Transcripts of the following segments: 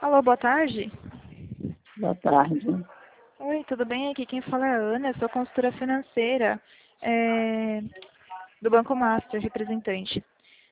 Alô, boa tarde. Boa tarde. Oi, tudo bem? Aqui quem fala é a Ana, eu sou consultora financeira do Banco Master, representante.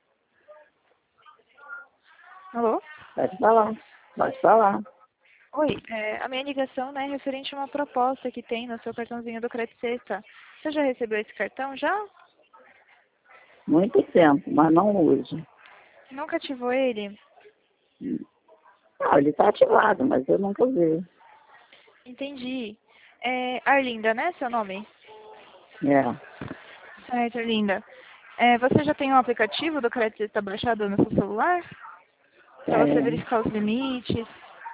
Alô? Pode falar. Pode falar. Oi, a minha ligação é referente a uma proposta que tem no seu cartãozinho do Crédito Sexta. Você já recebeu esse cartão já? Muito tempo, mas não uso. Nunca ativou ele? Não, ele está ativado, mas eu nunca usei. Entendi. Arlinda, né, seu nome? É. Certo, Arlinda. Você já tem um aplicativo do Crédito Sexta baixado no seu celular? Para você É. verificar os limites?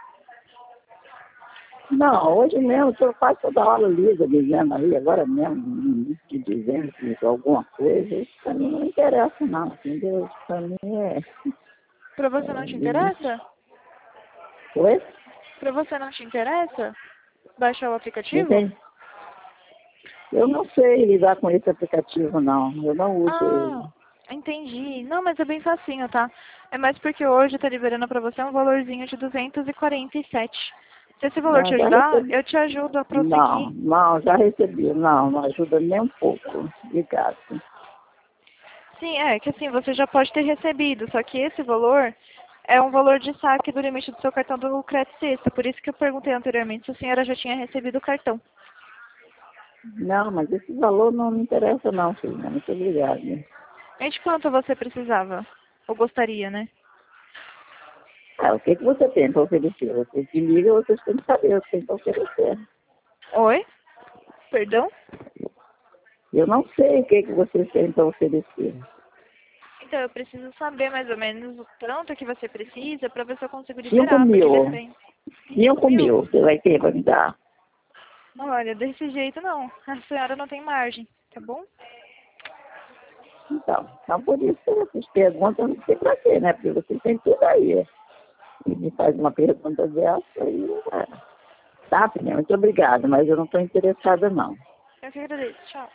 Não, hoje mesmo eu quase toda hora liga dizendo aí, agora mesmo, que dizendo que alguma coisa, isso para mim não interessa não, entendeu? Isso para mim Para você não te interessa? Oi? Para você não te interessa baixar o aplicativo? Entendi. Eu não sei lidar com esse aplicativo não, eu não uso ele. Ah, entendi. Não, mas é bem facinho, tá? É mais porque hoje tá liberando para você um valorzinho de 247. Se esse valor te Não, já ajudar, recebi. eu te ajudo a Não, prosseguir. não, já recebi. Não, não ajuda nem um pouco. Obrigado. Sim, é que assim, você já pode ter recebido, só que esse valor é um valor de saque do limite do seu cartão do Crédito Sexta. Por isso que eu perguntei anteriormente se a senhora já tinha recebido o cartão. Não, mas esse valor não me interessa não, filho. Muito obrigado. E de quanto você precisava? Ou gostaria, né? Ah, o que, que você tem para oferecer? Você se liga, vocês têm que saber o que tem para oferecer. Oi? Perdão? Eu não sei o que, que vocês têm para oferecer. Então, eu preciso saber mais ou menos o tanto que você precisa para ver se eu consigo 5 liberar, porque mil. depende. 5 5.000? mil você vai ter para me dar. Olha, desse jeito não. A senhora não tem margem, tá bom? Então por isso que vocês perguntam, não sei para quê, né? Porque vocês têm tudo aí. E me faz uma pergunta dessa aí. Tá, filha, muito obrigada, mas eu não estou interessada não. Eu que agradeço. Tchau.